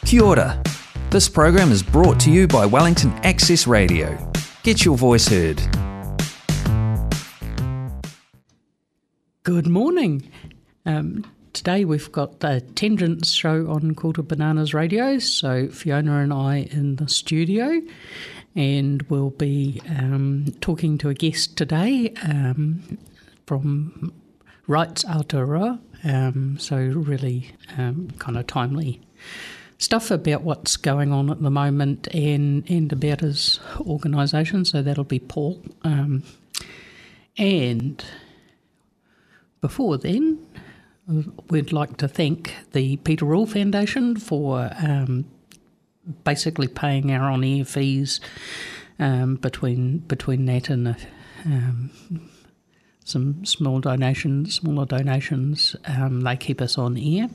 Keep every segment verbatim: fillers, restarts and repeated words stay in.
Kia ora. This program is brought to you by Wellington Access Radio. Get your voice heard. Good morning. Um, today we've got a Tangents show on Quarter Bananas Radio, so Fiona and I in the studio, and we'll be um, talking to a guest today um, from Rights Aotearoa, um, so really um, kind of timely stuff about what's going on at the moment and, and about his organisation, so that'll be Paul. Um, and before then, we'd like to thank the Peter Rule Foundation for um, basically paying our on-air fees um, between between that and the, um, some small donations, smaller donations. Um, they keep us on air.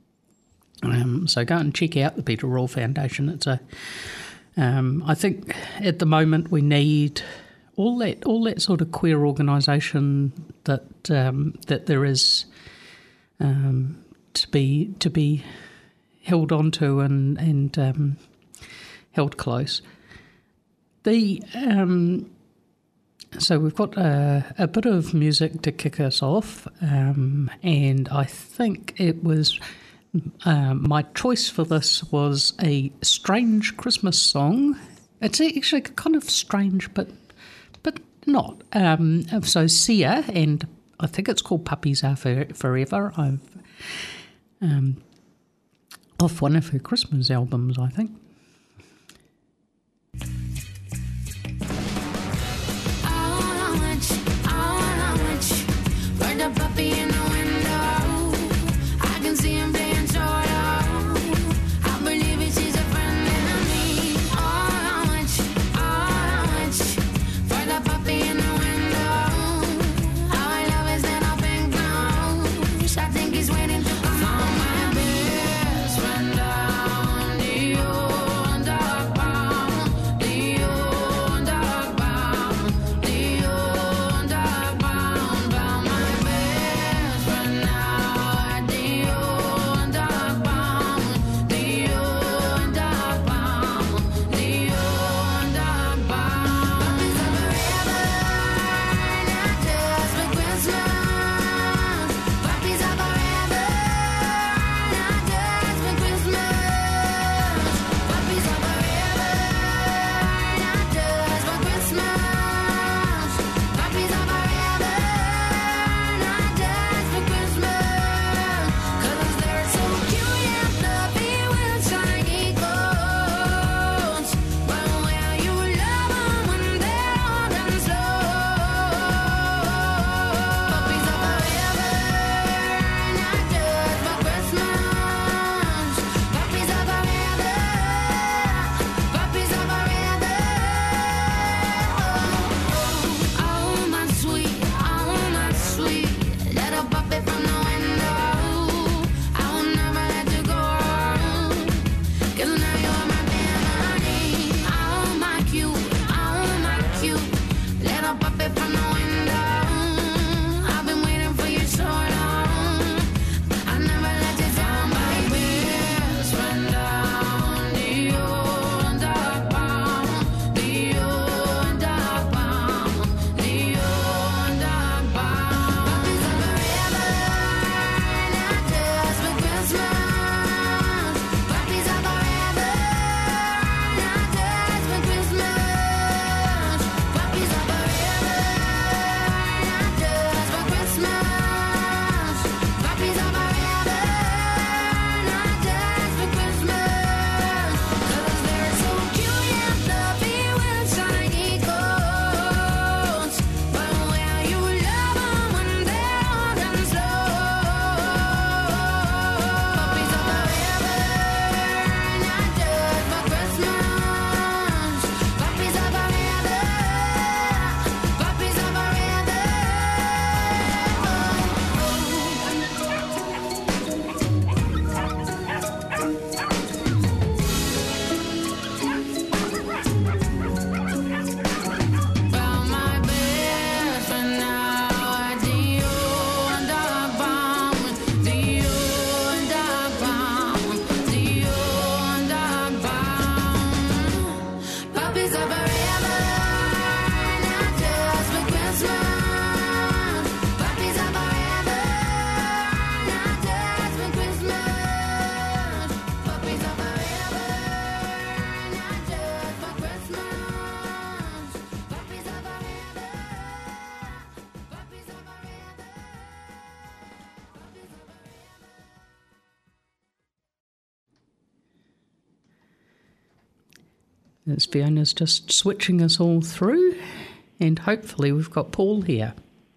Um, so go and check out the Peter Rule Foundation. It's a, um, I think at the moment we need all that all that sort of queer organisation that um, that there is um, to be to be held onto and and um, held close. The um, so we've got a, a bit of music to kick us off, um, and I think it was. Uh, my choice for this was a strange Christmas song. It's actually kind of strange, but but not. Um, so Sia, and I think it's called Puppies Are For- Forever. I've um, off one of her Christmas albums, I think. I think he's waiting for my best friend down the road. as Fiona's just switching us all through, and hopefully we've got Paul here.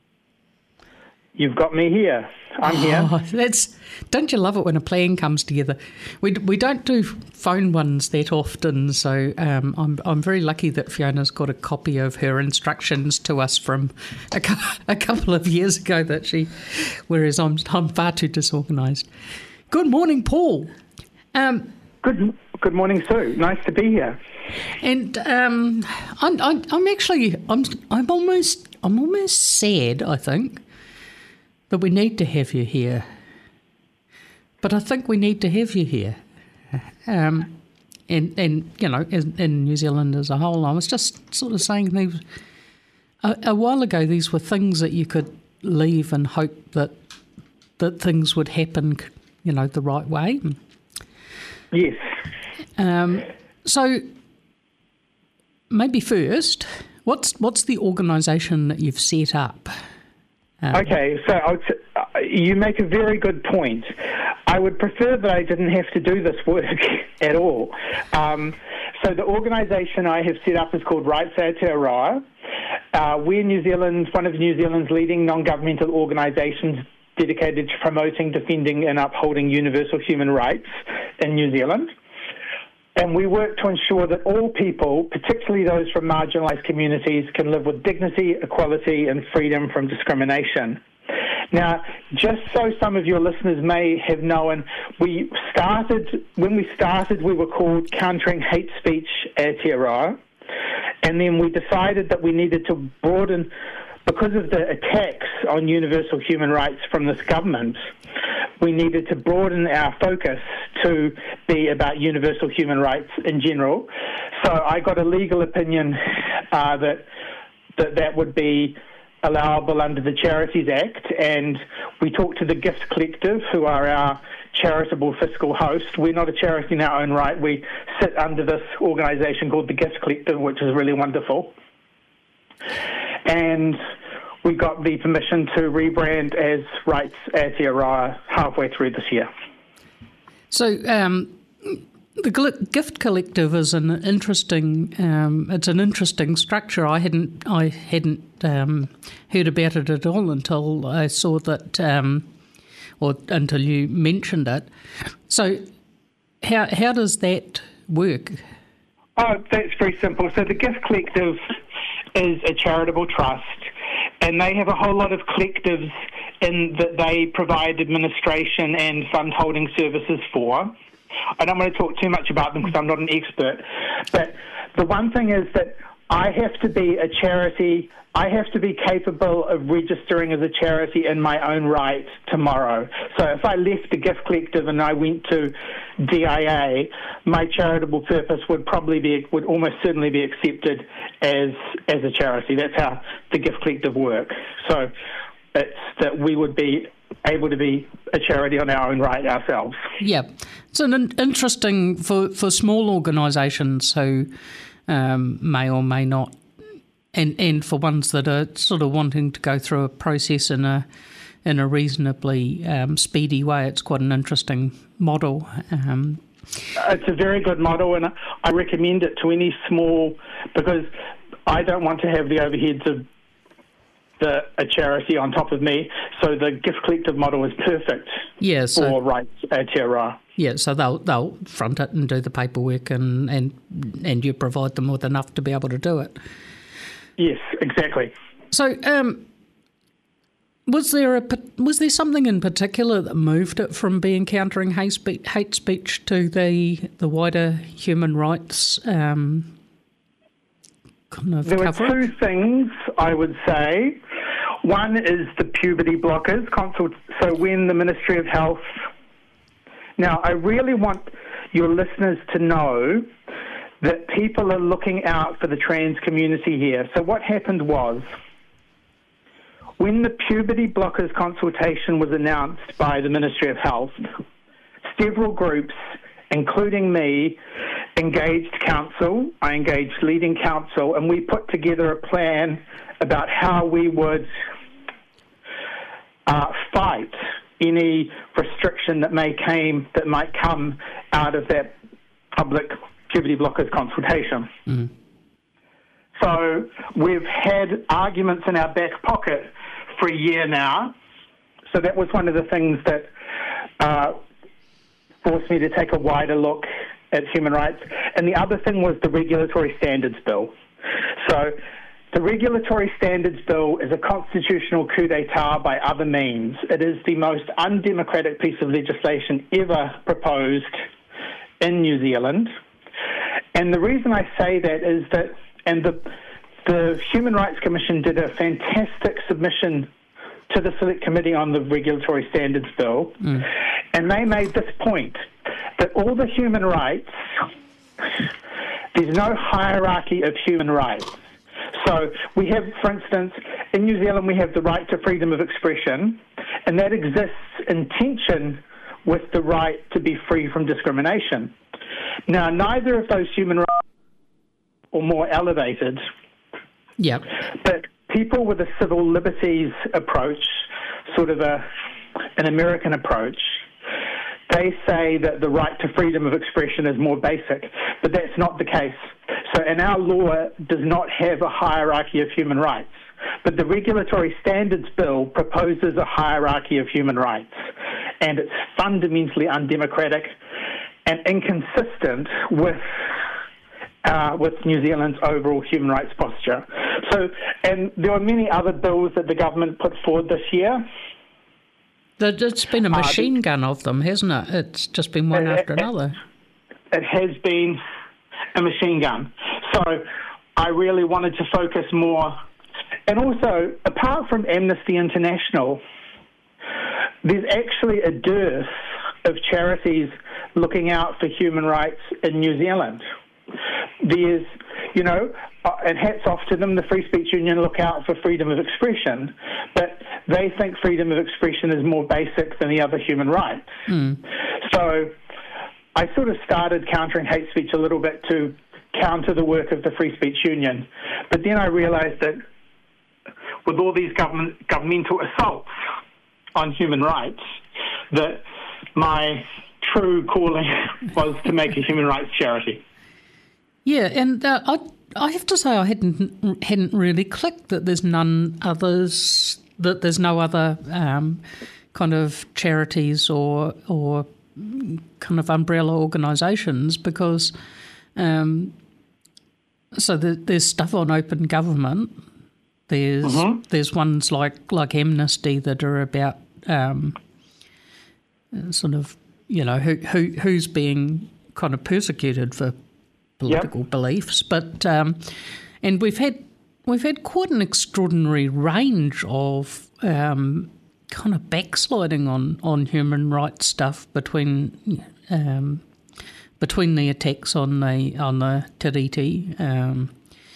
You've got me here. I'm here. Oh, that's, don't you love it when a plan comes together? We we don't do phone ones that often, so um, I'm I'm very lucky that Fiona's got a copy of her instructions to us from a, a couple of years ago. That she, whereas I'm I'm far too disorganised. Good morning, Paul. Um, good Good morning, Sue. Nice to be here. And um, I'm I'm I'm actually I'm I'm almost I'm almost sad, I think, that we need to have you here. But I think we need to have you here. Um, and, and, you know, in, in New Zealand as a whole, I was just sort of saying these, a, a while ago, these were things that you could leave and hope that that things would happen, you know, the right way. Yes. Um, so maybe first, what's what's the organisation that you've set up? Um, okay, so I'll t- uh, you make a very good point. I would prefer that I didn't have to do this work at all. Um, so the organisation I have set up is called Rights Aotearoa. Uh, we're New Zealand's, one of New Zealand's leading non-governmental organisations dedicated to promoting, defending and upholding universal human rights in New Zealand. And we work to ensure that all people, particularly those from marginalised communities, can live with dignity, equality and freedom from discrimination. Now, just so some of your listeners may have known, we started, when we started, we were called Countering Hate Speech Aotearoa. And then we decided that we needed to broaden, because of the attacks on universal human rights from this government, we needed to broaden our focus to be about universal human rights in general. So I got a legal opinion uh, that, that that would be allowable under the Charities Act, and we talked to the Gift Collective, who are our charitable fiscal host. We're not a charity in our own right. We sit under this organisation called the Gift Collective, which is really wonderful. And we got the permission to rebrand as Rights Aotearoa halfway through this year. So um, the Gift Collective is an interesting. Um, it's an interesting structure. I hadn't. I hadn't um, heard about it at all until I saw that, um, or until you mentioned it. So, how how does that work? Oh, that's very simple. So the Gift Collective is a charitable trust, and they have a whole lot of collectives in that they provide administration and fund holding services for. I don't want to talk too much about them because I'm not an expert, but the one thing is that I have to be a charity, I have to be capable of registering as a charity in my own right tomorrow. So if I left the Gift Collective and I went to D I A, my charitable purpose would probably be, would almost certainly be accepted as as a charity. That's how the Gift Collective work. So it's that we would be able to be a charity on our own right ourselves. Yeah. It's an interesting, for, for small organisations who um, may or may not, and, and for ones that are sort of wanting to go through a process in a in a reasonably um, speedy way, it's quite an interesting model. Um, it's a very good model, and I recommend it to any small, because I don't want to have the overheads of The, a charity on top of me, so the Gift Collective model is perfect yeah, so, for Rights Aotearoa. Yeah, so they'll they'll front it and do the paperwork, and, and and you provide them with enough to be able to do it. Yes, exactly. So, um, was there a was there something in particular that moved it from being countering hate speech, hate speech to the the wider human rights? Um, kind of there cover? were two things I would say. One is the puberty blockers. Consult- so when the Ministry of Health... Now, I really want your listeners to know that people are looking out for the trans community here. So what happened was, when the puberty blockers consultation was announced by the Ministry of Health, several groups, including me, engaged council. I engaged leading council, and we put together a plan about how we would uh, fight any restriction that may came that might come out of that public puberty blockers consultation. Mm. So we've had arguments in our back pocket for a year now. So that was one of the things that uh, forced me to take a wider look at human rights. And the other thing was the Regulatory Standards Bill. So the Regulatory Standards Bill is a constitutional coup d'etat by other means. It is the most undemocratic piece of legislation ever proposed in New Zealand. And the reason I say that is that, and the, the Human Rights Commission did a fantastic submission to the Select Committee on the Regulatory Standards Bill, mm. and they made this point, that all the human rights, there's no hierarchy of human rights. So we have, for instance, in New Zealand, we have the right to freedom of expression, and that exists in tension with the right to be free from discrimination. Now, neither of those human rights are more elevated. Yep. But people with a civil liberties approach, sort of a an American approach, they say that the right to freedom of expression is more basic, but that's not the case. So, and our law does not have a hierarchy of human rights, but the Regulatory Standards Bill proposes a hierarchy of human rights, and it's fundamentally undemocratic and inconsistent with uh, with New Zealand's overall human rights posture. So, and there were many other bills that the government put forward this year. It's been a machine uh, gun of them, hasn't it? It's just been one it, after it, another. It has been a machine gun. So I really wanted to focus more. And also, apart from Amnesty International, there's actually a dearth of charities looking out for human rights in New Zealand. There's, you know, and hats off to them, the Free Speech Union look out for freedom of expression, but they think freedom of expression is more basic than the other human rights. Mm. So I sort of started countering hate speech a little bit to counter the work of the Free Speech Union, but then I realised that with all these government, governmental assaults on human rights, that my true calling was to make a human rights charity. Yeah, and uh, I I have to say I hadn't hadn't really clicked that there's none others, that there's no other um, kind of charities or or kind of umbrella organisations, because um, so the, there's stuff on open government. There's mm-hmm. there's ones like like Amnesty that are about um, sort of, you know, who who who's being kind of persecuted for political yep. beliefs, but um, and we've had we've had quite an extraordinary range of um, kind of backsliding on, on human rights stuff between um, between the attacks on the on the Tiriti, um,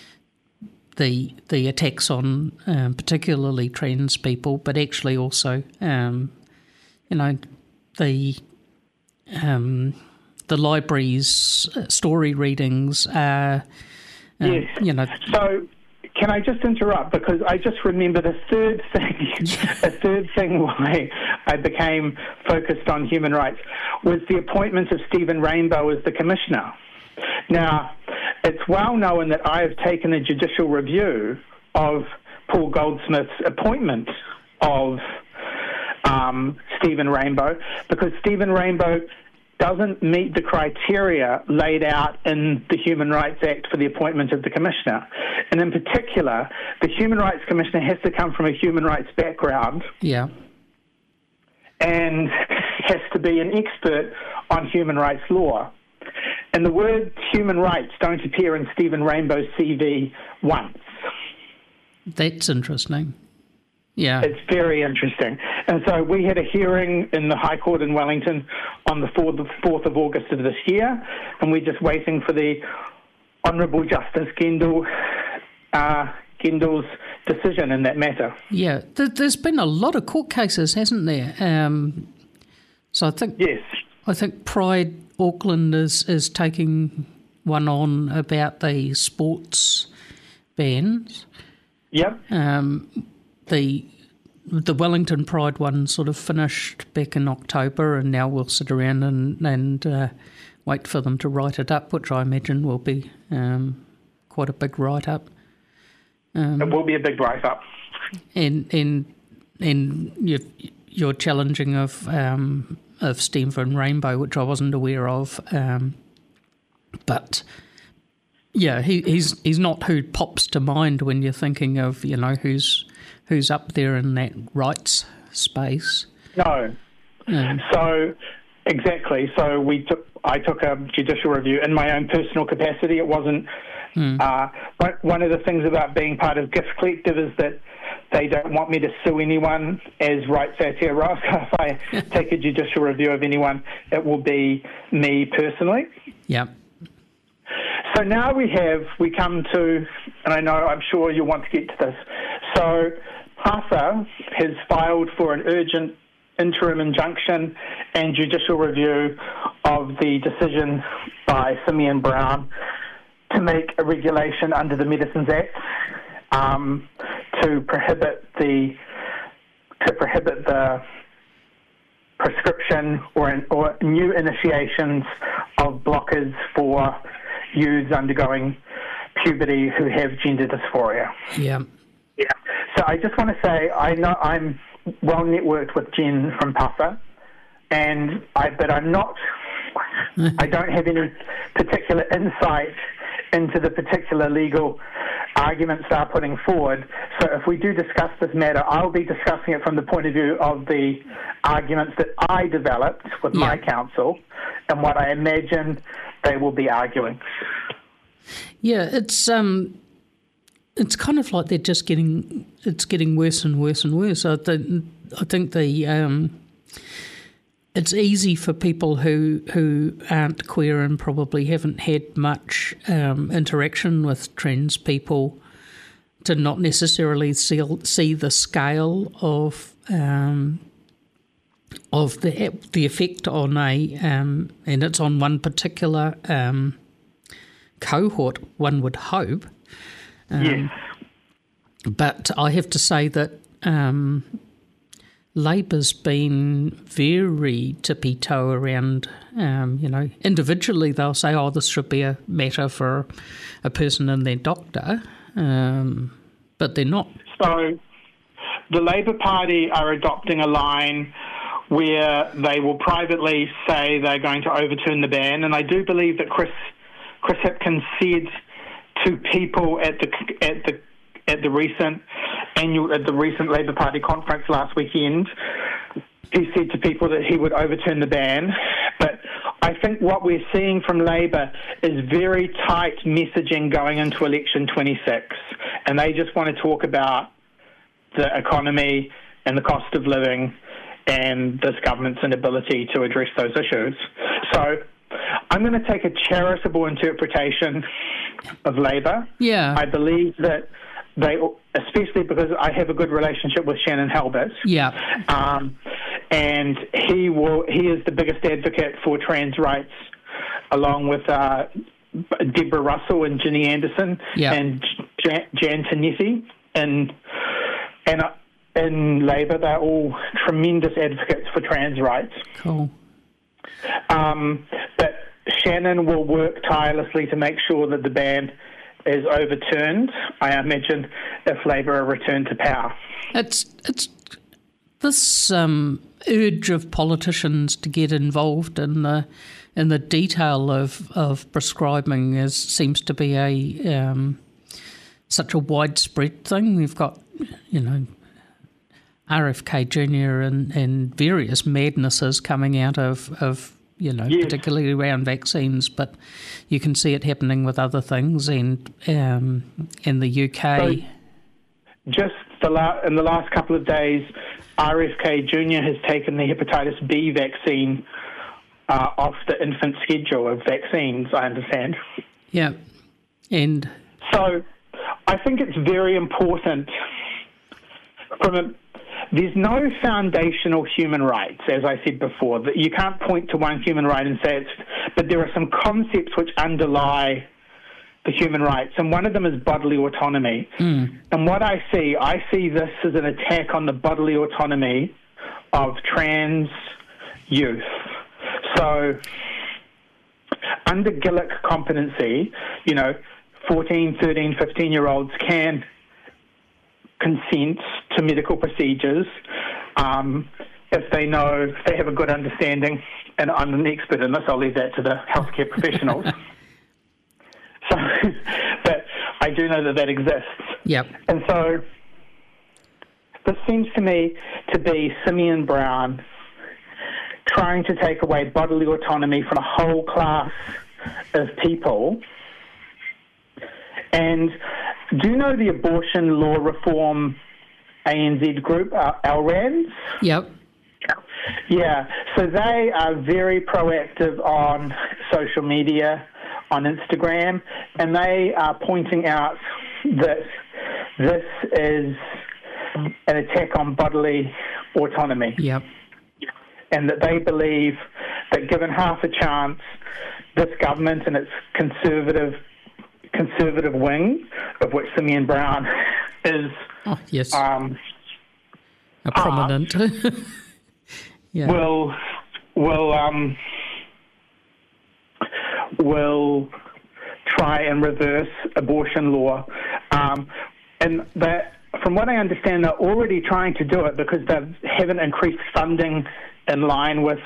the the attacks on um, particularly trans people, but actually also um, you know the um, the library's story readings are, uh, yes. you know. So, can I just interrupt, because I just remembered a third thing, a third thing why I became focused on human rights was the appointment of Stephen Rainbow as the commissioner. Now, it's well known that I have taken a judicial review of Paul Goldsmith's appointment of um, Stephen Rainbow, because Stephen Rainbow doesn't meet the criteria laid out in the Human Rights Act for the appointment of the Commissioner. And in particular, the Human Rights Commissioner has to come from a human rights background. Yeah. And has to be an expert on human rights law. And the word human rights don't appear in Stephen Rainbow's C V once. That's interesting. Yeah. It's very interesting. And so we had a hearing in the High Court in Wellington on the fourth of August of this year, and we're just waiting for the Honourable Justice Gendel, uh, Gendel's decision in that matter. Yeah. There's been a lot of court cases, hasn't there? Um, so I think yes. I think Pride Auckland is, is taking one on about the sports bans. Yep. Um, the the Wellington Pride one sort of finished back in October, and now we'll sit around and, and uh, wait for them to write it up, which I imagine will be um, quite a big write-up. Um, it will be a big write-up. And and and your your challenging of um, of Stenver and Rainbow, which I wasn't aware of, um, but yeah, he, he's he's not who pops to mind when you're thinking of, you know, who's who's up there in that rights space. No. Um, so exactly. So we took. I took a judicial review in my own personal capacity. It wasn't. Mm. Uh, one of the things about being part of Gift Collective is that they don't want me to sue anyone as Rights Aotearoa. So if I take a judicial review of anyone, it will be me personally. Yeah. So now we have, we come to, and I know, I'm sure you'll want to get to this. So PASA has filed for an urgent interim injunction and judicial review of the decision by Simeon Brown to make a regulation under the Medicines Act um, to prohibit the to prohibit the prescription or or new initiations of blockers for youths undergoing puberty who have gender dysphoria. Yeah. Yeah. So I just want to say I know I'm well networked with Jen from PASA, and I but I'm not. I don't have any particular insight into the particular legal arguments they're putting forward. So if we do discuss this matter, I'll be discussing it from the point of view of the arguments that I developed with yeah. my counsel and what I imagine they will be arguing. Yeah, it's um, it's kind of like they're just getting it's getting worse and worse and worse. I think I think the um, it's easy for people who who aren't queer and probably haven't had much um, interaction with trans people to not necessarily see, see the scale of um, of the the effect on a um, and it's on one particular um, cohort. One would hope, um, yes. But I have to say that. Um, Labor's been very tippy-toe around, um, you know, individually they'll say, oh, this should be a matter for a person and their doctor, um, but they're not. So the Labor Party are adopting a line where they will privately say they're going to overturn the ban, and I do believe that Chris Chris Hipkins said to people at the at the at the recent annual at the recent Labor Party conference last weekend, he said to people that he would overturn the ban. But I think what we're seeing from Labor is very tight messaging going into election twenty-six, and they just want to talk about the economy and the cost of living and this government's inability to address those issues. So I'm going to take a charitable interpretation of Labor. Yeah. I believe that they, especially because I have a good relationship with Shannon Halbert. Yeah. Um, and he will. He is the biggest advocate for trans rights, along with uh, Deborah Russell and Ginny Anderson yeah. and Jan, Jan Tinetti. And and uh, in Labor, they're all tremendous advocates for trans rights. Cool. Um, but Shannon will work tirelessly to make sure that the ban is overturned, I imagine, if Labor are returned to power. It's it's this um, urge of politicians to get involved in the in the detail of, of prescribing is seems to be a um, such a widespread thing. We've got, you know, R F K Junior and, and various madnesses coming out of, of you know, yes. particularly around vaccines, but you can see it happening with other things. And um, in the U K, so just the la- in the last couple of days, R F K Junior has taken the hepatitis B vaccine uh, off the infant schedule of vaccines, I understand. Yeah, and so I think it's very important from a There's no foundational human rights, as I said before. That you can't point to one human right and say it's... But there are some concepts which underlie the human rights, and one of them is bodily autonomy. Mm. And what I see, I see this as an attack on the bodily autonomy of trans youth. So under Gillick competency, you know, fourteen, thirteen, fifteen-year-olds can consent to medical procedures um, if they know, if they have a good understanding, and I'm an expert in this, I'll leave that to the healthcare professionals. So, but I do know that that exists. Yep. And so this seems to me to be Simeon Brown trying to take away bodily autonomy from a whole class of people. And do you know the abortion law reform A N Z group, uh, L R A N S? Yep. Yeah, so they are very proactive on social media, on Instagram, and they are pointing out that this is an attack on bodily autonomy. Yep. And that they believe that given half a chance, this government and its conservative conservative wing, of which Simeon Brown is oh, yes. um, a prominent, yeah. will will um, will try and reverse abortion law, um, and that, from what I understand, they're already trying to do it because they haven't increased funding in line with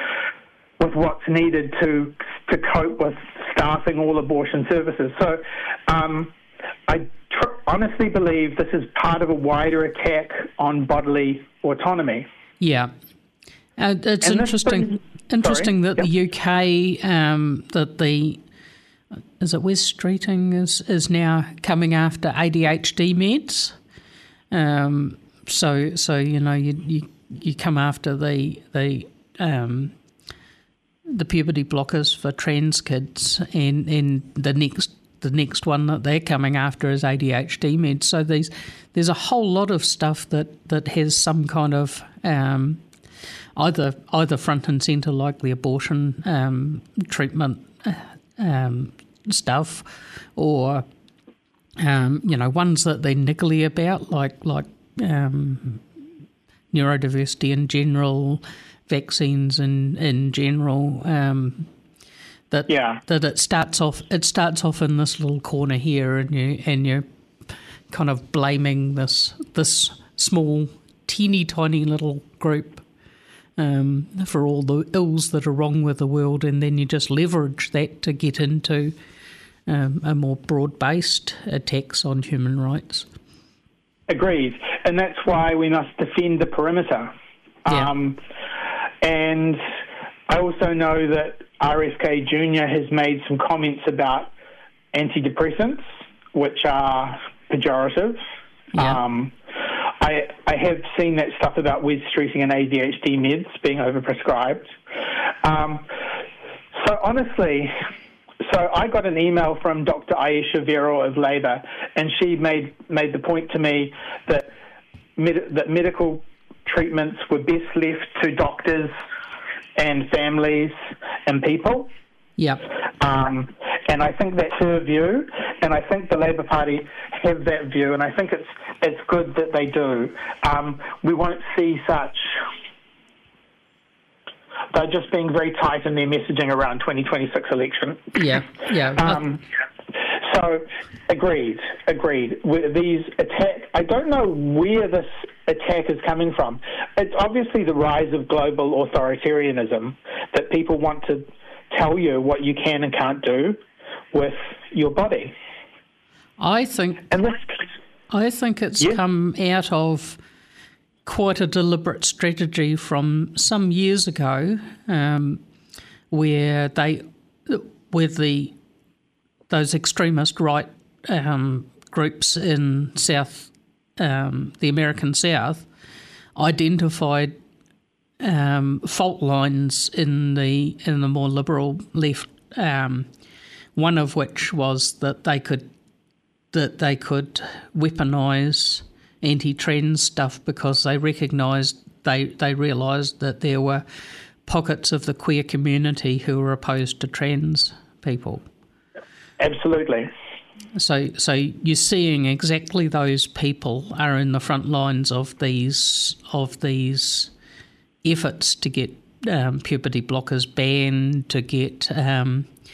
with what's needed to to cope with staffing all abortion services. So um, I tr- honestly believe this is part of a wider attack on bodily autonomy. Yeah. Uh, it's And interesting brings, interesting sorry, that yep. the U K, um, that the, is it West Streeting is, is now coming after A D H D meds. Um, so, so you know, you, you, you come after the, the um, the puberty blockers for trans kids, and, and the next the next one that they're coming after is A D H D meds. So these there's a whole lot of stuff that, that has some kind of um, either either front and centre, like the abortion um, treatment um, stuff, or um, you know, ones that they're niggly about, like like um, neurodiversity in general, vaccines in in general. Um, that Yeah. that it starts off it starts off in this little corner here, and you and you're kind of blaming this this small, teeny tiny little group um, for all the ills that are wrong with the world, and then you just leverage that to get into um, a more broad-based attacks on human rights. Agreed. And that's why we must defend the perimeter. Yeah. Um, and I also know that R F K Junior has made some comments about antidepressants, which are pejorative. Yeah. Um, I, I have seen that stuff about Wes Streeting and A D H D meds being overprescribed. Um, so honestly, so I got an email from Doctor Ayesha Vero of Labour, and she made made the point to me that med- that medical treatments were best left to doctors and families and people. Yeah. Um, and I think that's her view, and I think the Labour Party have that view, and I think it's it's good that they do. Um, we won't see such... They're just being very tight in their messaging around twenty twenty-six election. Yeah, yeah. Um, so, agreed, agreed. With these attack, I don't know where this attack is coming from. It's obviously the rise of global authoritarianism, that people want to tell you what you can and can't do with your body. I think And this, I think it's Yeah. come out of quite a deliberate strategy from some years ago, um, where they, with the those extremist right um, groups in South, um, the American South, identified um, fault lines in the in the more liberal left. Um, one of which was that they could that they could weaponise anti-trans stuff because they recognised, they, they realised that there were pockets of the queer community who were opposed to trans people. absolutely. So so you're seeing exactly those people are in the front lines of these of these efforts to get um, puberty blockers banned, to get um,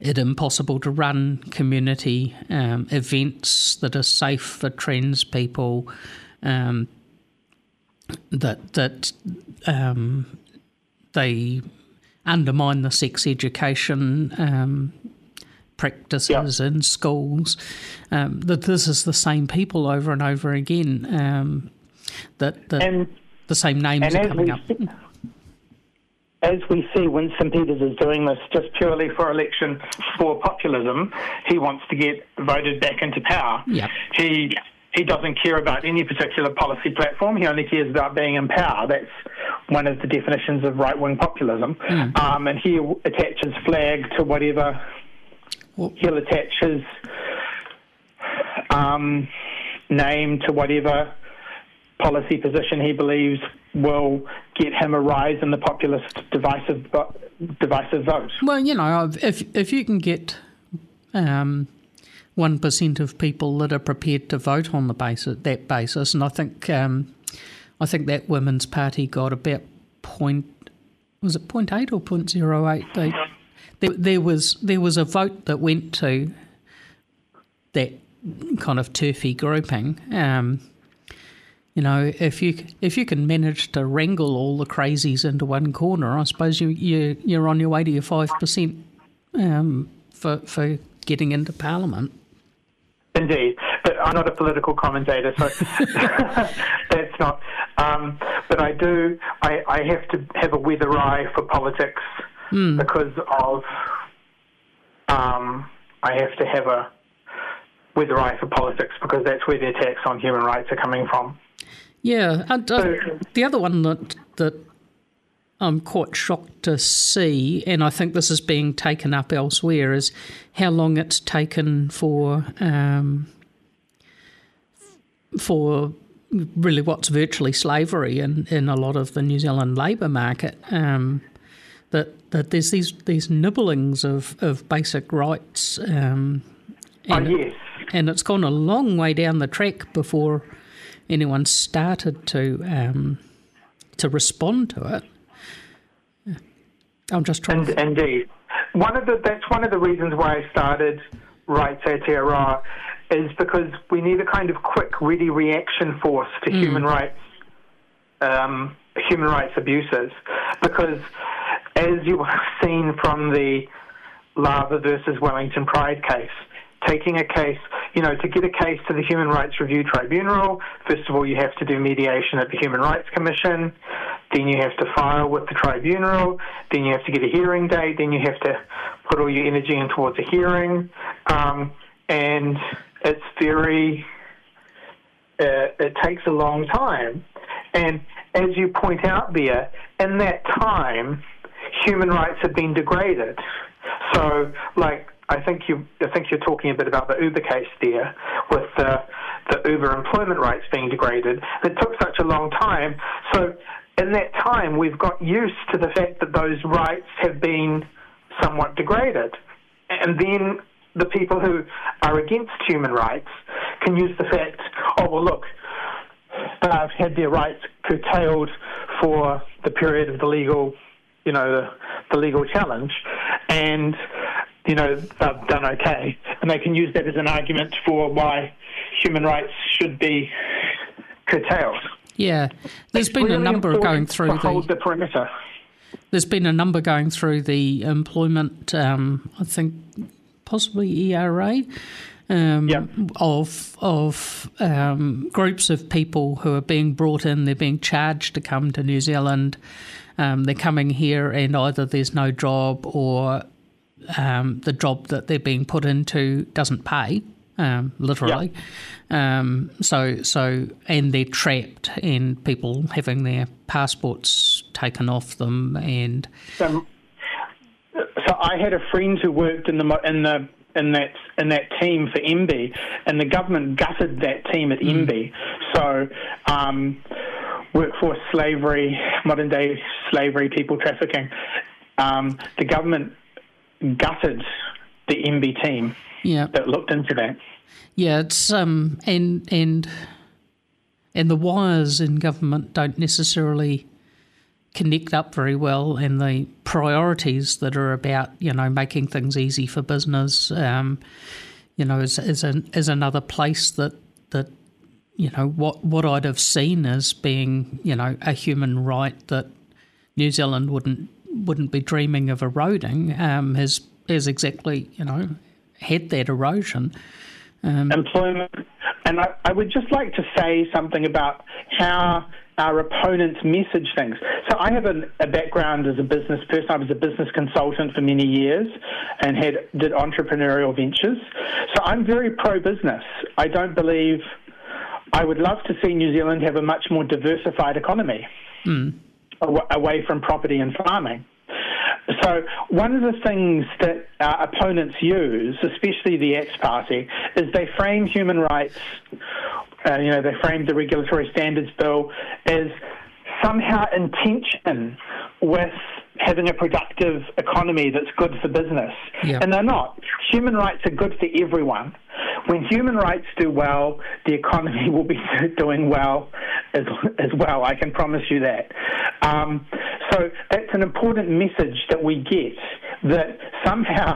it impossible to run community um, events that are safe for trans people, um, that that um, they undermine the sex education um, practices yeah. in schools, um, that this is the same people over and over again, um, that, that and, the same names are coming up. See, as we see, Winston Peters is doing this just purely for election, for populism. He wants to get voted back into power. Yep. He he doesn't care about any particular policy platform. He only cares about being in power. That's one of the definitions of right-wing populism. Mm. Um, and he attaches flag to whatever... Well, he'll attach his um, name to whatever policy position he believes will get him a rise in the populist divisive divisive vote. Well, you know, if if you can get um, one percent of people that are prepared to vote on the basis that basis, and I think um, I think that Women's Party got about point was it point eight or point zero eight. They, there, there was there was a vote that went to that kind of turfy grouping. Um, You know, if you if you can manage to wrangle all the crazies into one corner, I suppose you, you you're on your way to your five percent um, for for getting into Parliament. Indeed, but I'm not a political commentator, so that's not. Um, but I do. I, I have to have a weather eye for politics mm. because of. Um, I have to have a weather eye for politics because that's where the attacks on human rights are coming from. Yeah, and, uh, the other one that that I'm quite shocked to see, and I think this is being taken up elsewhere, is how long it's taken for um, for really what's virtually slavery in, in a lot of the New Zealand labour market. Um, that that there's these these nibblings of, of basic rights. Um, and, oh, yes. And it's gone a long way down the track before anyone started to um, to respond to it. I'm just trying. And, to... Indeed, one of the that's one of the reasons why I started Rights Aotearoa is because we need a kind of quick, ready reaction force to mm. human rights um, human rights abuses. Because as you have seen from the Lava versus Wellington Pride case. Taking a case, you know, to get a case to the Human Rights Review Tribunal, first of all, you have to do mediation at the Human Rights Commission, then you have to file with the tribunal, then you have to get a hearing date, then you have to put all your energy in towards a hearing, um, and it's very, uh, it takes a long time. And as you point out there, in that time, human rights have been degraded. So, like, I think you. I think you're talking a bit about the Uber case there, with the, the Uber employment rights being degraded. It took such a long time. So, in that time, we've got used to the fact that those rights have been somewhat degraded, and then the people who are against human rights can use the fact, oh well, look, they've had their rights curtailed for the period of the legal, you know, the, the legal challenge, and you know, they've done okay, and they can use that as an argument for why human rights should be curtailed. Yeah, there's it's been really a number going through to hold the, the perimeter. There's been a number going through the employment, um, I think, possibly E R A, um, yep. of of um, groups of people who are being brought in. They're being charged to come to New Zealand. Um, they're coming here, and either there's no job or Um, the job that they're being put into doesn't pay, um, literally. Yeah. Um, so, so, and they're trapped, and people having their passports taken off them. And so, so I had a friend who worked in the in the in that in that team for M B, and the government gutted that team at mm. M B. So, um, workforce slavery, modern day slavery, people trafficking. Um, the government gutted the M B team yeah. that looked into that. Yeah, it's um and and and the wires in government don't necessarily connect up very well, and the priorities that are about, you know, making things easy for business, um, you know, is is, an, is another place that that you know what what I'd have seen as being, you know, a human right that New Zealand wouldn't wouldn't be dreaming of eroding, um, has has exactly, you know, had that erosion. Um, Employment. And I, I would just like to say something about how our opponents message things. So I have a, a background as a business person. I was a business consultant for many years and had did entrepreneurial ventures. So I'm very pro-business. I don't believe... I would love to see New Zealand have a much more diversified economy mm. aw- away from property and farming. So one of the things that our opponents use, especially the X Party, is they frame human rights, uh, you know, they frame the Regulatory Standards Bill as somehow in tension with having a productive economy that's good for business. Yep. And they're not. Human rights are good for everyone. When human rights do well, the economy will be doing well as, as well. I can promise you that. Um, so that's an important message that we get, that somehow,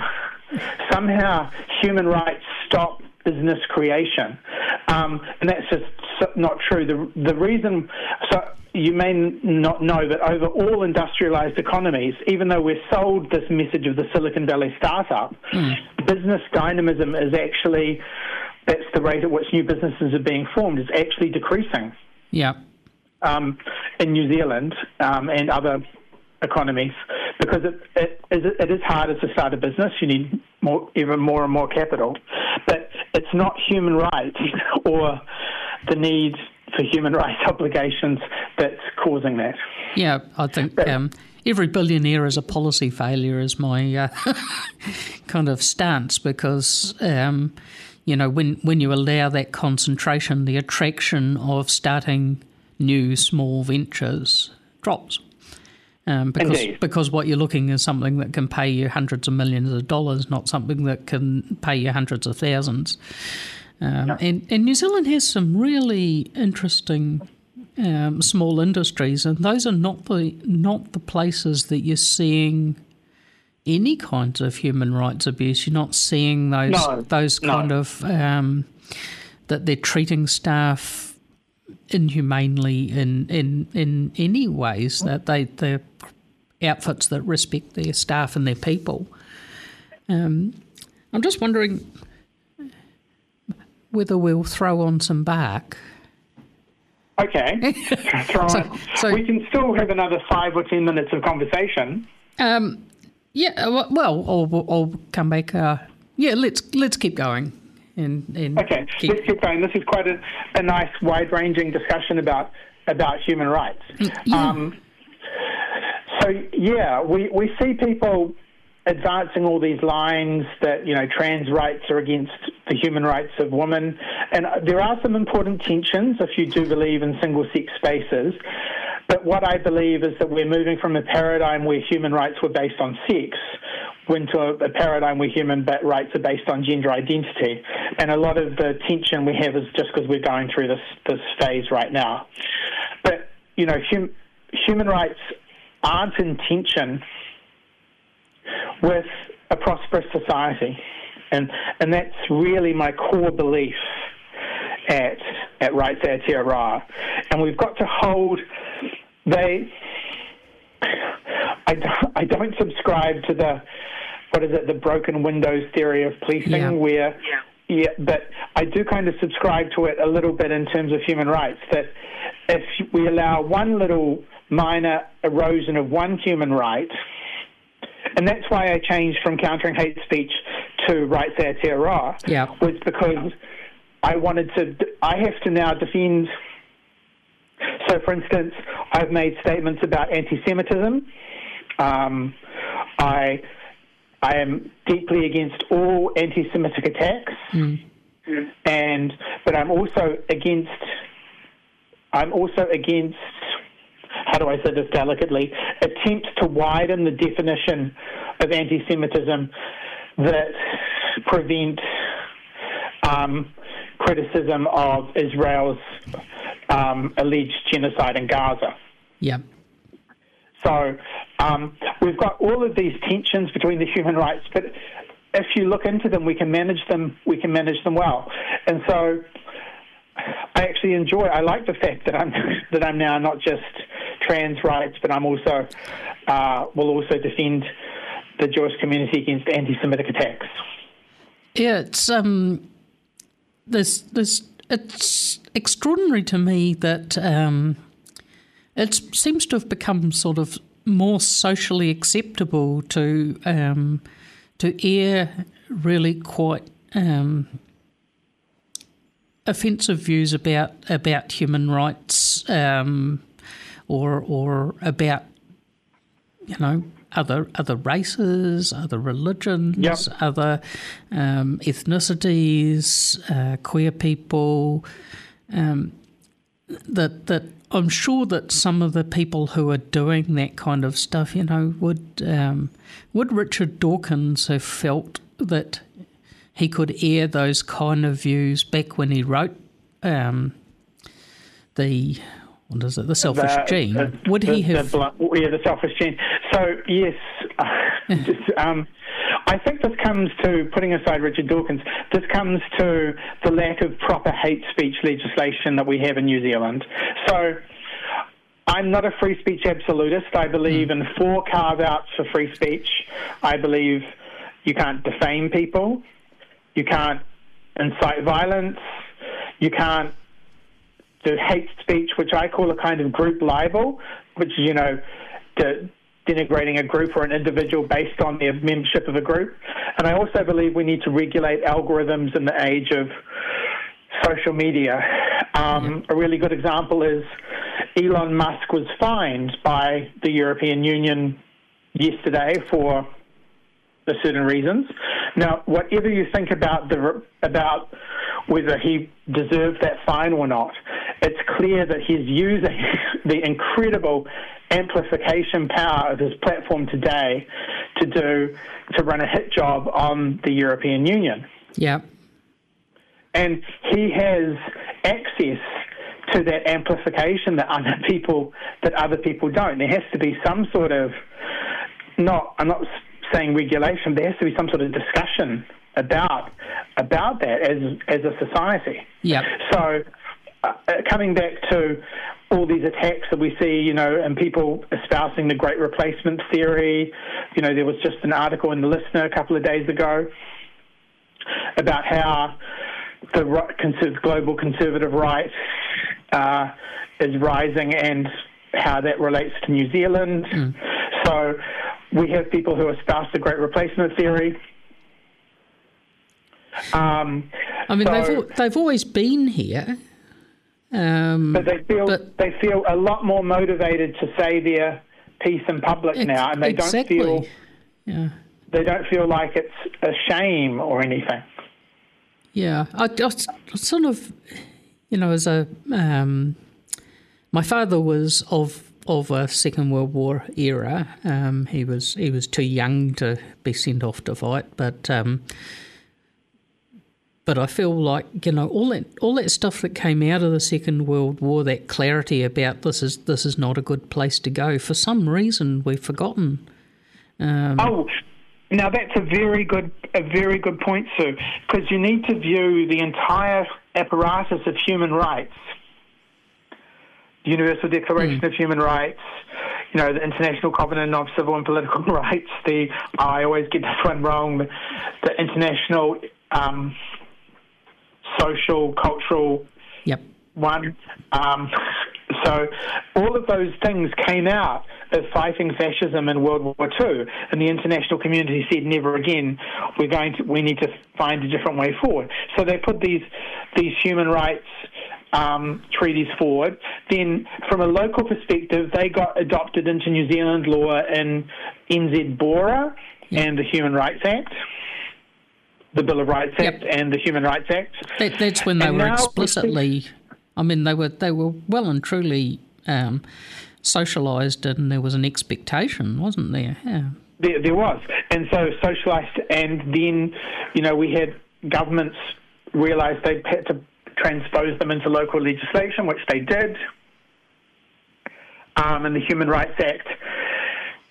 somehow human rights stop business creation. Um, and that's just not true. The, the reason... so. You may not know that over all industrialized economies, even though we're sold this message of the Silicon Valley startup, mm. business dynamism is actually, that's the rate at which new businesses are being formed, is actually decreasing. Yeah. Um, in New Zealand um, and other economies, because it, it, is, it is harder to start a business. You need more, even more and more capital. But it's not human rights or the need for human rights obligations that's causing that. Yeah, I think um, every billionaire is a policy failure is my uh, kind of stance, because, um, you know, when, when you allow that concentration, the attraction of starting new small ventures drops. Um, because Indeed. because what you're looking is something that can pay you hundreds of millions of dollars, not something that can pay you hundreds of thousands. Um, yeah. and, and New Zealand has some really interesting um, small industries, and those are not the not the places that you're seeing any kinds of human rights abuse. You're not seeing those no, those kind no. of um, that they're treating staff inhumanely in in, in any ways. That they they're outfits that respect their staff and their people. Um, I'm just wondering whether we'll throw on some bark. Okay. throw so, on. so, we can still have another five or ten minutes of conversation. Um, yeah, well, I'll, I'll come back. Uh, yeah, let's let's keep going. And, and okay, keep... let's keep going. This is quite a, a nice, wide-ranging discussion about about human rights. Yeah. Um, so, yeah, we, we see people advancing all these lines that, you know, trans rights are against the human rights of women. And there are some important tensions if you do believe in single-sex spaces. But what I believe is that we're moving from a paradigm where human rights were based on sex into a, a paradigm where human rights are based on gender identity. And a lot of the tension we have is just because we're going through this, this phase right now. But, you know, hum, human rights aren't in tension with a prosperous society. And and that's really my core belief at at Rights Aotearoa. And we've got to hold, they, I don't, I don't subscribe to the, what is it, the broken windows theory of policing, yeah. where, yeah. yeah, but I do kind of subscribe to it a little bit in terms of human rights, that if we allow one little minor erosion of one human right, and that's why I changed from countering hate speech to Rights Aotearoa, yeah. was because I wanted to, I have to now defend. So, for instance, I've made statements about anti-Semitism. Um, I I am deeply against all anti-Semitic attacks, mm. and but I'm also against. I'm also against. How do I say this delicately? Attempts to widen the definition of anti-Semitism that prevent um, criticism of Israel's um, alleged genocide in Gaza. Yeah. So um, we've got all of these tensions between the human rights, but if you look into them, we can manage them. We can manage them well, and so I actually enjoy. I like the fact that I'm that I'm now not just trans rights, but I'm also uh, will also defend the Jewish community against anti-Semitic attacks. Yeah, it's um, there's there's it's extraordinary to me that um, it seems to have become sort of more socially acceptable to um, to air really quite um, offensive views about about human rights, um, or or about you know other other races, other religions, yep. other um, ethnicities, uh, queer people. Um, that that I'm sure that some of the people who are doing that kind of stuff, you know, would um, would Richard Dawkins have felt that he could air those kind of views back when he wrote um, the what is it, the Selfish the, Gene? The, would the, he have? The, yeah, the Selfish Gene. So yes, just, um, I think this comes to, putting aside Richard Dawkins, this comes to the lack of proper hate speech legislation that we have in New Zealand. So I'm not a free speech absolutist. I believe mm. in four carve-outs for free speech. I believe you can't defame people, you can't incite violence, you can't do hate speech, which I call a kind of group libel, which is, you know, de- denigrating a group or an individual based on their membership of a group. And I also believe we need to regulate algorithms in the age of social media. Um, a really good example is Elon Musk was fined by the European Union yesterday for certain reasons. Now, whatever you think about the about whether he deserved that fine or not, it's clear that he's using the incredible amplification power of his platform today to do to run a hit job on the European Union. Yeah. And he has access to that amplification that other people that other people don't. There has to be some sort of not I'm not saying regulation, there has to be some sort of discussion about about that as as a society. Yeah. So uh, coming back to all these attacks that we see, you know, and people espousing the Great Replacement theory. You know, there was just an article in the Listener a couple of days ago about how the conserv- global conservative right uh, is rising and how that relates to New Zealand. Mm. So we have people who espouse the Great Replacement theory. Um, I mean, so, they've they've always been here, um, but they feel but, they feel a lot more motivated to say their piece in public ex- now, and they exactly. don't feel yeah. they don't feel like it's a shame or anything. Yeah, I, I sort of, you know, as a um, my father was of. of a Second World War era. Um, he was he was too young to be sent off to fight, but um, but I feel like, you know, all that all that stuff that came out of the Second World War, that clarity about this is this is not a good place to go. For some reason, we've forgotten. Um, oh, now that's a very good a very good point, Sue, because you need to view the entire apparatus of human rights. The Universal Declaration mm. of Human Rights, you know, the International Covenant of Civil and Political Rights, the, oh, I always get this one wrong, the, the International um, Social, Cultural yep. one. Um, so all of those things came out of fighting fascism in World War Two, and the international community said, never again, we're going to, we need to find a different way forward. So they put these these human rights Um, treaties forward. Then, from a local perspective, they got adopted into New Zealand law in N Z Bora yep. and the Human Rights Act, the Bill of Rights Act yep. and the Human Rights Act. That, that's when they and were explicitly, I mean, they were they were well and truly um, socialised, and there was an expectation, wasn't there? Yeah. There, there was, and so socialised, and then, you know, we had governments realise they had to transpose them into local legislation, which they did. Um, and the Human Rights Act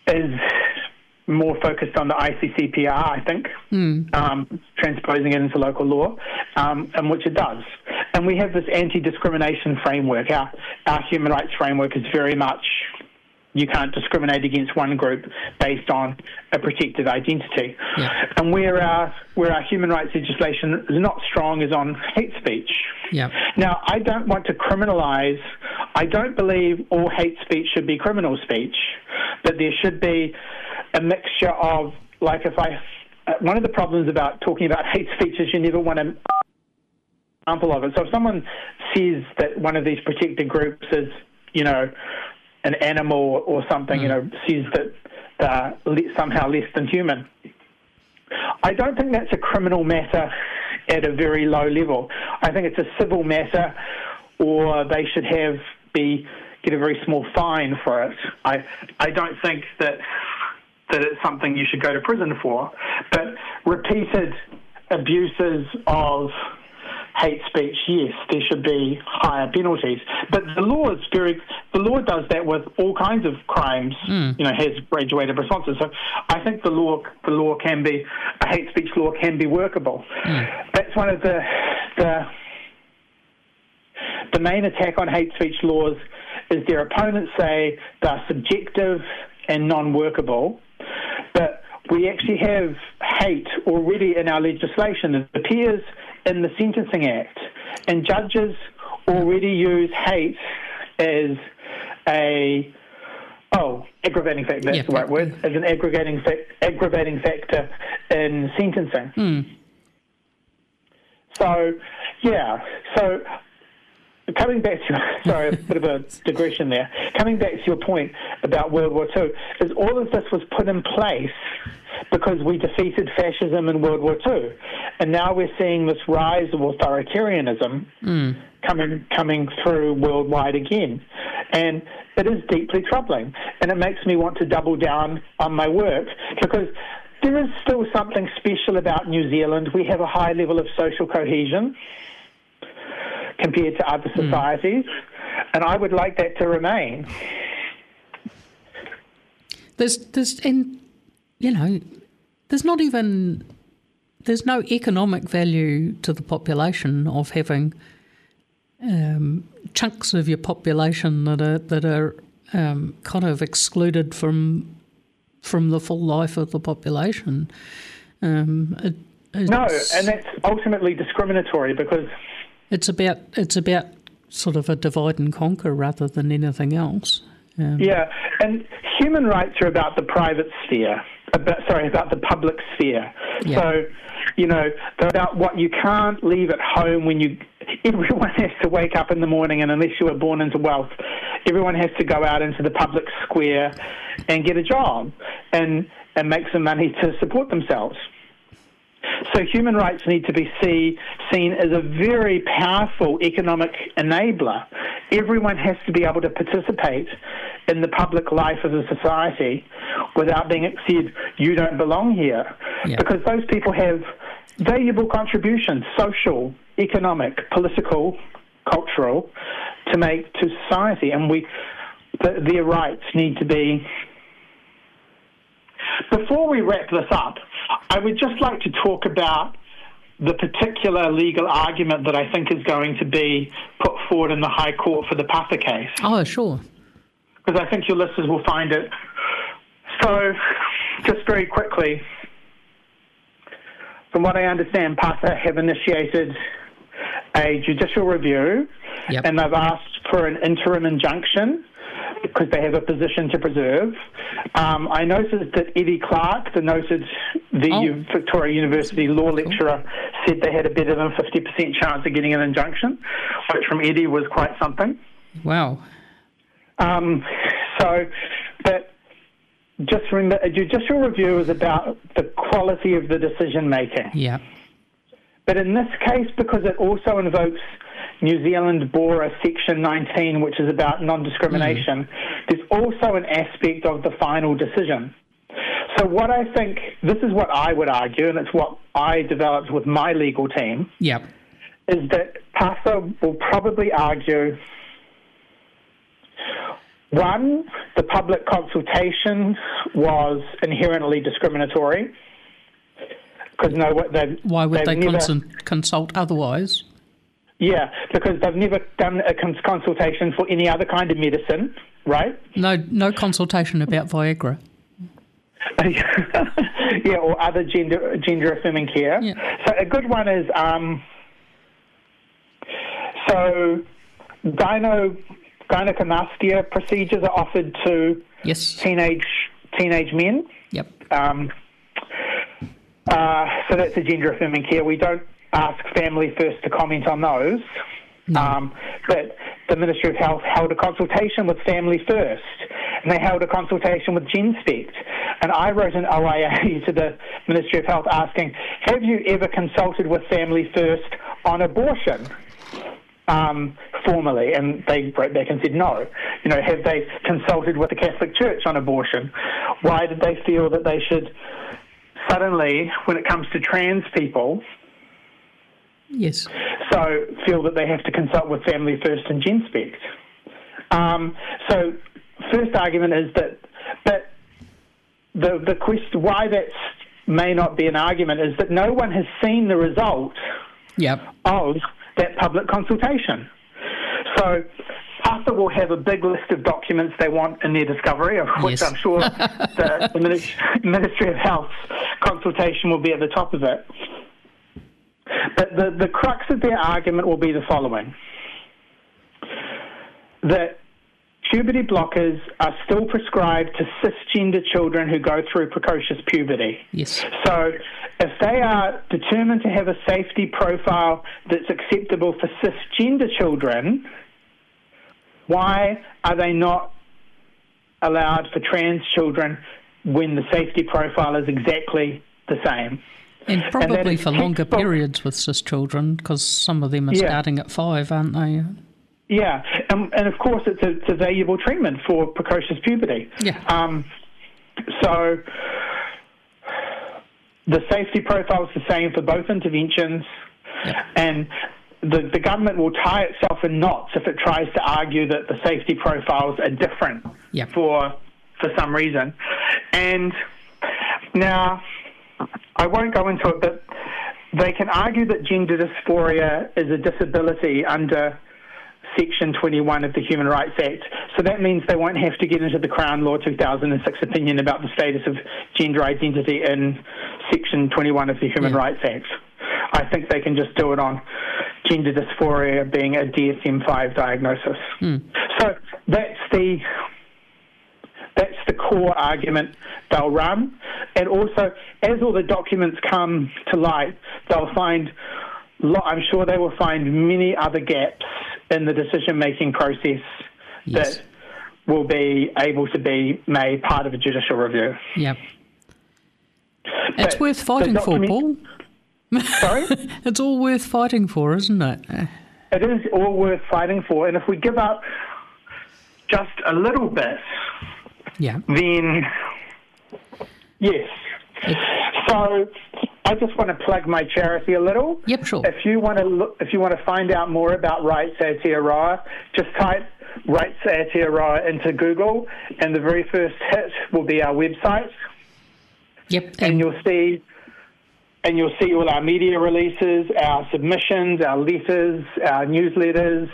is more focused on the I C C P R, I think, mm. um, transposing it into local law, um, and which it does. And we have this anti-discrimination framework. Our, our human rights framework is very much, you can't discriminate against one group based on a protected identity. Yeah. And where our, where our human rights legislation is not strong is on hate speech. Yeah. Now, I don't want to criminalise, I don't believe all hate speech should be criminal speech, but there should be a mixture of, like if I, uh, one of the problems about talking about hate speech is you never want an example of it. So if someone says that one of these protected groups is, you know, an animal or something, mm. you know, says that they're somehow less than human, I don't think that's a criminal matter at a very low level. I think it's a civil matter, or they should have be get a very small fine for it. I I don't think that that it's something you should go to prison for. But repeated abuses of hate speech, yes, there should be higher penalties. But the law is very, the law does that with all kinds of crimes, mm. you know, has graduated responses. So I think the law, the law can be, a hate speech law can be workable. Mm. That's one of the, the, the main attack on hate speech laws is their opponents say they're subjective and non-workable. But we actually have hate already in our legislation. It appears in the Sentencing Act, and judges already use hate as a oh aggravating factor. That's yeah, the right word. As an aggravating fa- aggravating factor in sentencing. Mm. So yeah, so. Coming back to, sorry, a bit of a digression there. Coming back to your point about World War Two, is all of this was put in place because we defeated fascism in World War Two. And now we're seeing this rise of authoritarianism mm. coming coming through worldwide again. And it is deeply troubling. And it makes me want to double down on my work because there is still something special about New Zealand. We have a high level of social cohesion compared to other societies, mm. and I would like that to remain. There's, there's, and you know, there's not even, there's no economic value to the population of having um, chunks of your population that are that are um, kind of excluded from from the full life of the population. Um, it, no, and that's ultimately discriminatory because. It's about it's about sort of a divide and conquer rather than anything else. Um, yeah, and human rights are about the private sphere, about, sorry, about the public sphere. Yeah. So, you know, they're about what you can't leave at home when you... Everyone has to wake up in the morning, and unless you were born into wealth, everyone has to go out into the public square and get a job and, and make some money to support themselves. So human rights need to be see, seen as a very powerful economic enabler. Everyone has to be able to participate in the public life of the society without being said, you don't belong here. Yeah. Because those people have valuable contributions, social, economic, political, cultural, to make to society. And we, the, their rights need to be... Before we wrap this up, I would just like to talk about the particular legal argument that I think is going to be put forward in the High Court for the Papa case. Oh, sure. Because I think your listeners will find it. So, just very quickly, from what I understand, Papa have initiated a judicial review, yep. and they've asked for an interim injunction because they have a position to preserve. Um, I noticed that Eddie Clark, the noted the oh. Victoria University law lecturer, said they had a better than fifty percent chance of getting an injunction, which from Eddie was quite something. Wow. Um, so, but just remember, a judicial review is about the quality of the decision-making. Yeah. But in this case, because it also invokes New Zealand B O R A Section nineteen, which is about non-discrimination, mm. there's also an aspect of the final decision. So what I think, this is what I would argue, and it's what I developed with my legal team, yep. is that P A S A will probably argue one, the public consultation was inherently discriminatory. Because no, they why would they never, consult, consult otherwise? Yeah, because they've never done a cons- consultation for any other kind of medicine, right? No, no consultation about Viagra. Yeah, or other gender gender affirming care. Yeah. So a good one is um, so gyno gynecomastia procedures are offered to yes. teenage teenage men. Yep. Um, uh, so that's a gender affirming care. We don't ask Family First to comment on those. No. Um, but the Ministry of Health held a consultation with Family First, and they held a consultation with GenSpect. And I wrote an O I A to the Ministry of Health asking, have you ever consulted with Family First on abortion um, formally? And they wrote back and said no. You know, have they consulted with the Catholic Church on abortion? Why did they feel that they should suddenly, when it comes to trans people, yes, so feel that they have to consult with Family First and GenSpect? Um, so first argument is that, but the the question why that may not be an argument is that no one has seen the result yep. of that public consultation. So AHPRA will have a big list of documents they want in their discovery, of which yes. I'm sure the, the Ministry of Health's consultation will be at the top of it. But the, the crux of their argument will be the following: that puberty blockers are still prescribed to cisgender children who go through precocious puberty. Yes. So if they are determined to have a safety profile that's acceptable for cisgender children, why are they not allowed for trans children when the safety profile is exactly the same? And probably and for longer textbook. periods with cis children, because some of them are yeah. starting at five, aren't they? Yeah, and, and of course it's a, it's a valuable treatment for precocious puberty. Yeah. Um, so the safety profile is the same for both interventions, yep. and the, the government will tie itself in knots if it tries to argue that the safety profiles are different yep. for for some reason. And now, I won't go into it, but they can argue that gender dysphoria is a disability under Section twenty-one of the Human Rights Act. So that means they won't have to get into the Crown Law two thousand six opinion about the status of gender identity in Section twenty-one of the Human yeah. Rights Act. I think they can just do it on gender dysphoria being a D S M five diagnosis. Mm. So that's the that's the core argument they'll run. And also, as all the documents come to light, they'll find, I'm sure they will find many other gaps in the decision-making process yes. that will be able to be made part of a judicial review. Yep. It's worth fighting document- for, Paul. Sorry? It's all worth fighting for, isn't it? It is all worth fighting for, and if we give up just a little bit, yeah. then yes. So I just want to plug my charity a little. Yep, sure. If you want to look, if you want to find out more about Rights Aotearoa, just type Rights Aotearoa into Google, and the very first hit will be our website. Yep. And, and you'll see and you'll see all our media releases, our submissions, our letters, our newsletters,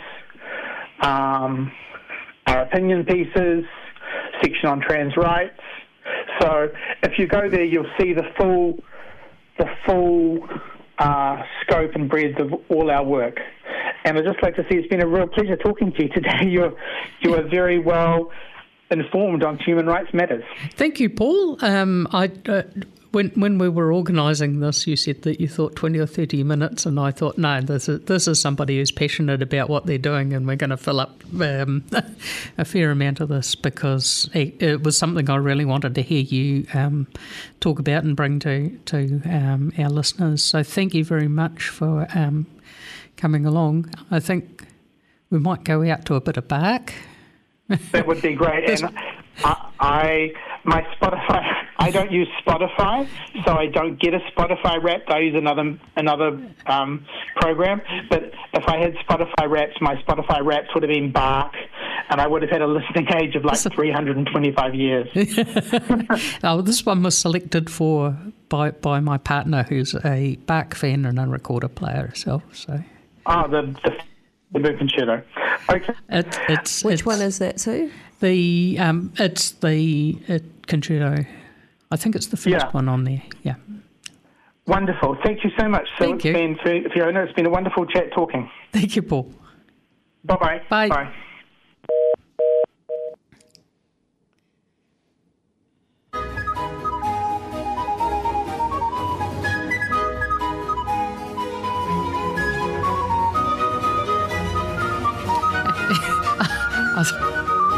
um, our opinion pieces, section on trans rights. So if you go there, you'll see the full the full uh, scope and breadth of all our work. And I'd just like to say it's been a real pleasure talking to you today. You're you are very well informed on human rights matters. Thank you, Paul. Um, I. Uh, When when we were organising this, you said that you thought twenty or thirty minutes, and I thought, no, this is, this is somebody who's passionate about what they're doing, and we're going to fill up um, a fair amount of this, because it, it was something I really wanted to hear you um, talk about and bring to, to um, our listeners. So thank you very much for um, coming along. I think we might go out to a bit of bark. That would be great. And I, I my Spotify I don't use Spotify, so I don't get a Spotify Wrapped. I use another another um, program. But if I had Spotify Wrapped, my Spotify Wrapped would have been Bark, and I would have had a listening age of like three hundred twenty-five years. Oh, this one was selected for by by my partner, who's a Bach fan and a recorder player herself. So. Oh, the the, the Blue Concerto. Okay. It, it's Which it's one is that, Sue? The um, it's the it, concerto. I think it's the first Yeah. one on there. Yeah. Wonderful. Thank you so much. So Thank it's you. been, Fiona, it's been a wonderful chat talking. Thank you, Paul. Bye-bye. Bye. Bye. I was-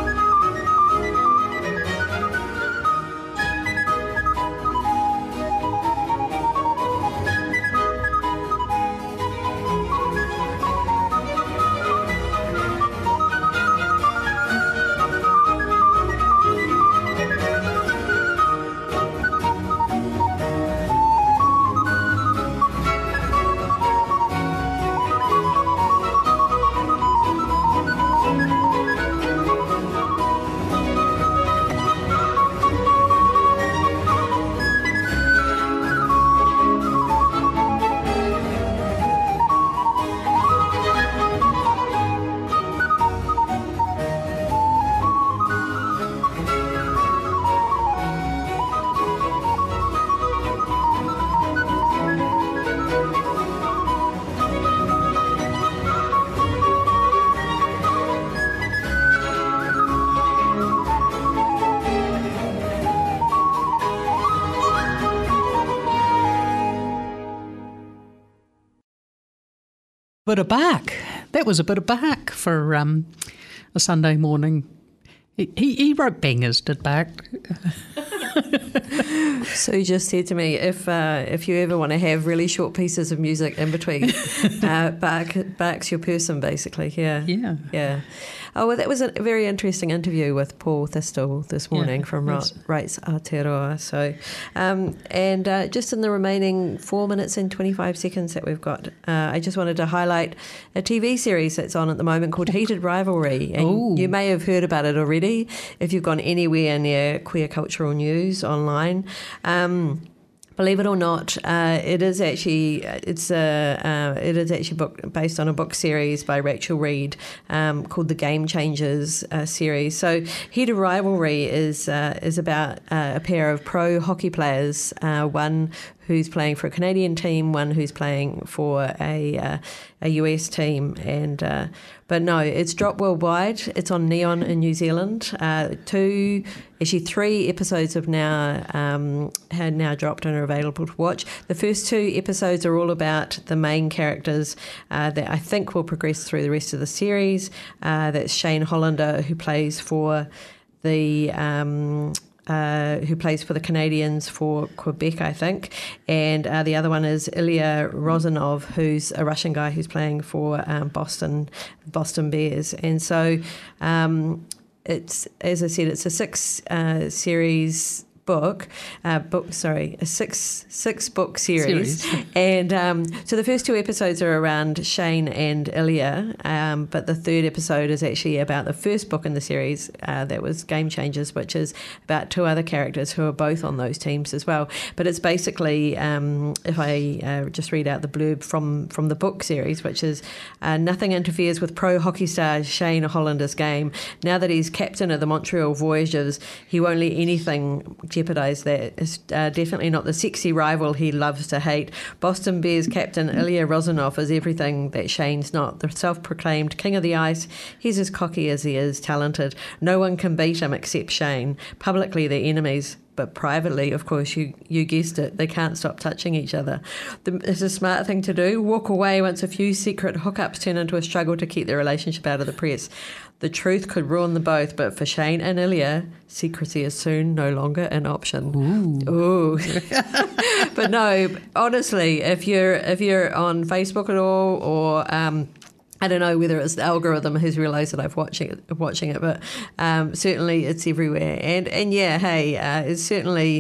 Bit of Bach. That was a bit of Bach for um, a Sunday morning. He, he, he wrote bangers, did Bach. Sue just said to me, if uh, if you ever want to have really short pieces of music in between, uh, Bach, Bach's your person, basically. Yeah. Yeah. Yeah. Oh, well, that was a very interesting interview with Paul Thistle this morning Yeah, from yes. Rates Aotearoa. So, um, and uh, just in the remaining four minutes and twenty-five seconds that we've got, uh, I just wanted to highlight a T V series that's on at the moment called Heated Rivalry. And Ooh. you may have heard about it already if you've gone anywhere near Queer Cultural News online. Um, Believe it or not, uh, it is actually it's a uh, it is actually book, based on a book series by Rachel Reed um, called the Game Changers uh, series. So, Heated Rivalry is uh, is about uh, a pair of pro hockey players, uh, one who's playing for a Canadian team, one who's playing for a uh, a U S team, and uh, but no, it's dropped worldwide. It's on Neon in New Zealand. Uh, two, actually three episodes have now um, had now dropped and are available to watch. The first two episodes are all about the main characters uh, that I think will progress through the rest of the series. Uh, that's Shane Hollander, who plays for the. Um, Uh, who plays for the Canadians for Quebec, I think. And uh, the other one is Ilya Rozanov, who's a Russian guy who's playing for um, Boston Boston Bears. And so um, it's, as I said, it's a six uh, series book, uh, book sorry, a six six book series, Series. and um, so the first two episodes are around Shane and Ilya, um, but the third episode is actually about the first book in the series uh, that was Game Changers, which is about two other characters who are both on those teams as well. But it's basically, um, if I uh, just read out the blurb from from the book series, which is uh, nothing interferes with pro hockey star Shane Hollander's game. Now that he's captain of the Montreal Voyageurs, he won't let anything jeopardise that. It's uh, definitely not the sexy rival he loves to hate. Boston Bears captain Ilya Rozanov is everything that Shane's not. The self-proclaimed king of the ice. He's as cocky as he is talented. No one can beat him except Shane. Publicly they're enemies, but privately, of course, you, you guessed it, they can't stop touching each other. The, it's a smart thing to do. Walk away once a few secret hookups turn into a struggle to keep their relationship out of the press. The truth could ruin them both, but for Shane and Ilya, secrecy is soon no longer an option. Ooh. Ooh. But no, honestly, if you're if you're on Facebook at all, or um, I don't know whether it's the algorithm who's realised that I've watching it, watching it, but um, certainly it's everywhere. And and yeah, hey, uh, it's certainly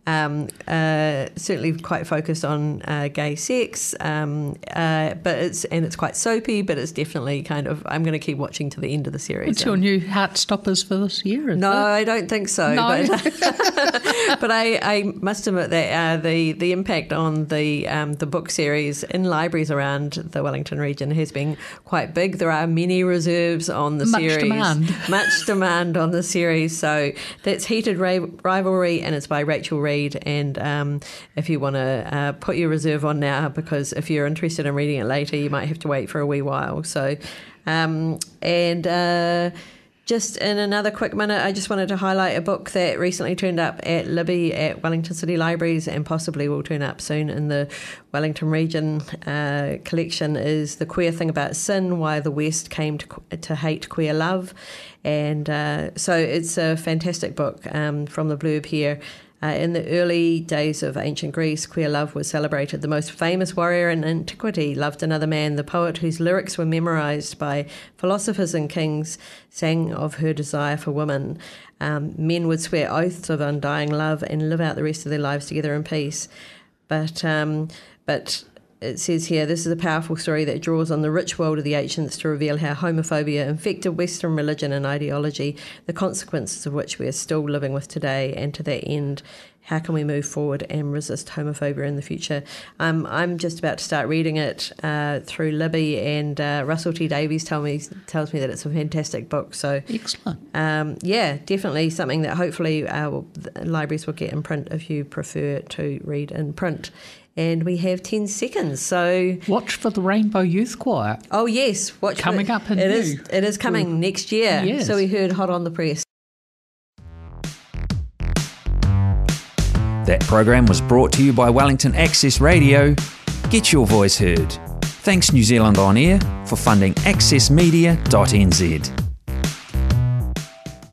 um, uh, certainly quite focused on uh, gay sex, um, uh, but it's and it's quite soapy, but it's definitely kind of, I'm going to keep watching to the end of the series. What's your new Heartstoppers for this year? Is no, it? I don't think so. No. But, but I, I must admit that uh, the the impact on the um, the book series in libraries around the Wellington region has been quite big. There are many reserves on the Much series. demand. Much demand on the series. So that's Heated Ra- Rivalry, and it's by Rachel Reed. And um, if you want to uh, put your reserve on now, because if you're interested in reading it later, you might have to wait for a wee while. So, um, and... Uh, Just in another quick minute, I just wanted to highlight a book that recently turned up at Libby at Wellington City Libraries and possibly will turn up soon in the Wellington region uh, collection is The Queer Thing About Sin, Why the West Came to, to Hate Queer Love. And uh, so it's a fantastic book um, from the blurb here. Uh, in the early days of ancient Greece, queer love was celebrated. The most famous warrior in antiquity loved another man. The poet whose lyrics were memorized by philosophers and kings sang of her desire for women. Um, men would swear oaths of undying love and live out the rest of their lives together in peace. But um, but it says here, this is a powerful story that draws on the rich world of the ancients to reveal how homophobia infected Western religion and ideology, the consequences of which we are still living with today, and to that end, how can we move forward and resist homophobia in the future? Um, I'm just about to start reading it uh, through Libby, and uh, Russell T Davies tell me, tells me that it's a fantastic book. So, Excellent. Um, yeah, definitely something that hopefully uh, libraries will get in print if you prefer to read in print. And we have ten seconds, so... Watch for the Rainbow Youth Choir. Oh, yes. Watch Coming for, up in it new. is, it is coming Ooh. next year. Yes. So we heard hot on the press. That program was brought to you by Wellington Access Radio. Get your voice heard. Thanks New Zealand On Air for funding access media dot n z.